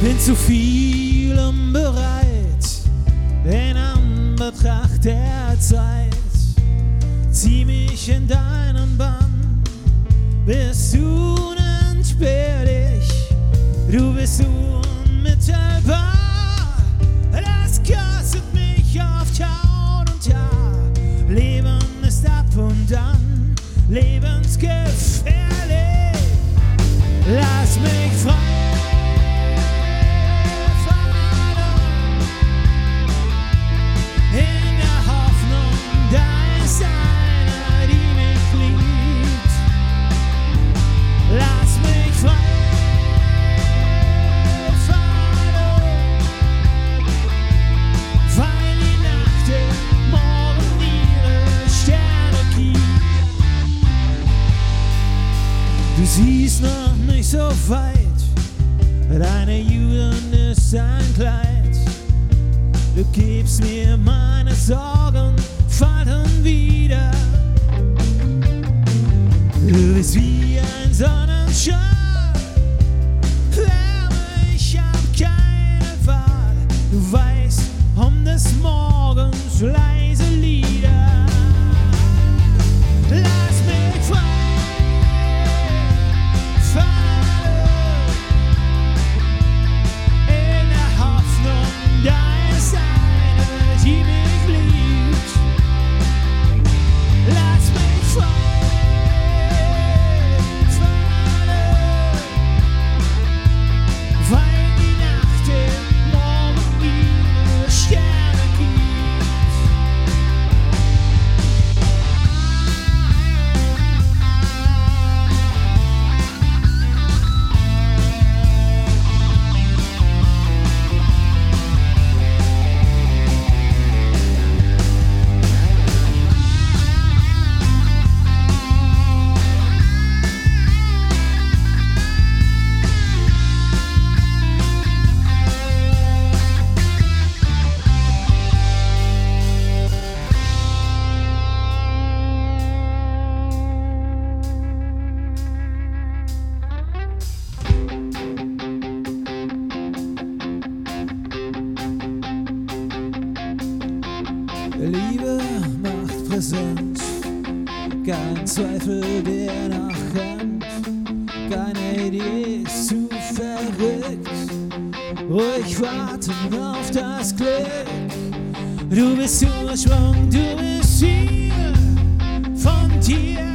Bin zu vielem bereit, in Anbetracht der Zeit. Zieh mich in deinen Bann, bist unentbehrlich, du bist unmittelbar. Das kostet mich oft Haut und Haar. Leben ist ab und an lebensgefährlich. Lass mich frei. Du siehst noch nicht so weit, deine Jugend ist ein Kleid. Du gibst mir meine Sorgen, fallen wieder. Du bist wie ein Sonnenschein, Wärme, ich hab keine Wahl. Du weißt um des Morgens leise Lieder. Lass mich frei. Liebe macht Präsenz, kein Zweifel, der nachrennt. Keine Idee ist zu verrückt, ruhig warten auf das Glück. Du bist Ursprung, du bist hier, von dir